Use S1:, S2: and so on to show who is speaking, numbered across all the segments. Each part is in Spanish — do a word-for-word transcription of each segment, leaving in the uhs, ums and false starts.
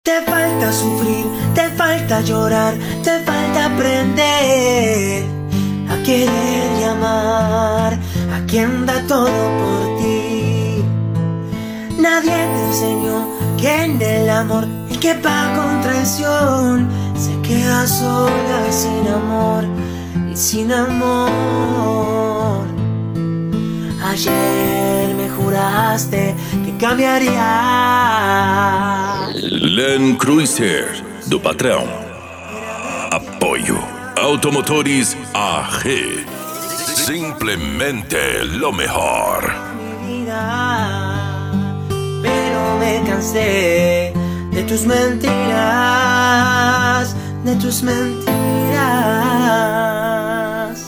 S1: Te falta sufrir, te falta llorar, te falta aprender a querer y amar a quien da todo por ti. Nadie te enseñó que en el amor el que paga con traición se queda sola y sin amor, y sin amor. Ayer me juraste que cambiarías.
S2: Land Cruiser do patrão. Apoio Automotores A G. Simplemente lo mejor.
S1: Mi vida, pero me cansé de tus mentiras, de tus mentiras.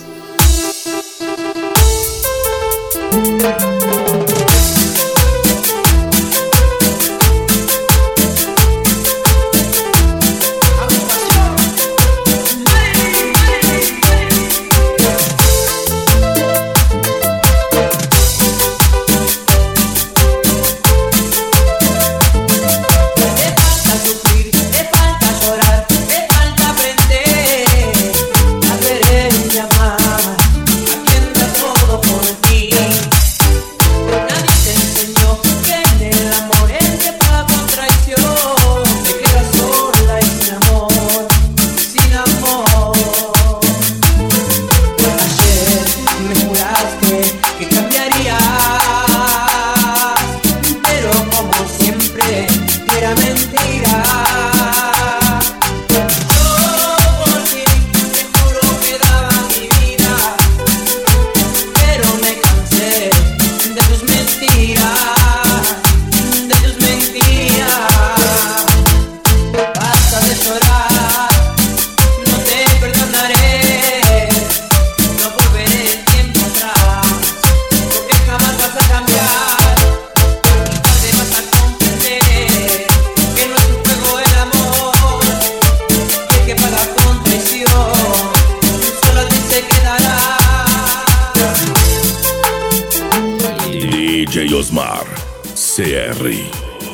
S2: D J Osmar C R,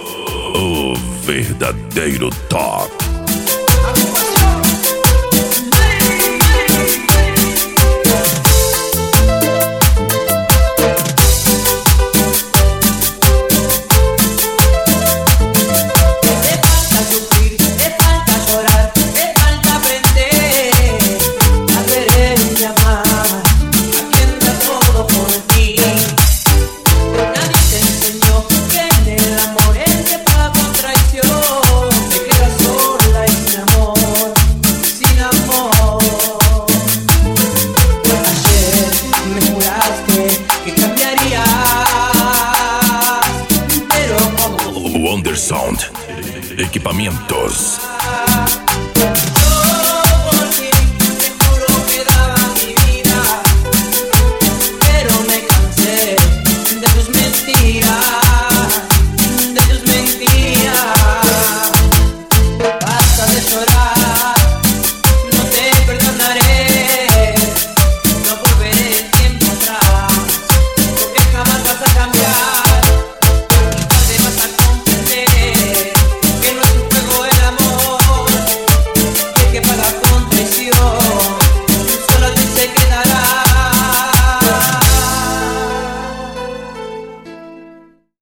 S2: o verdadeiro top. Wonder Sound Equipamientos.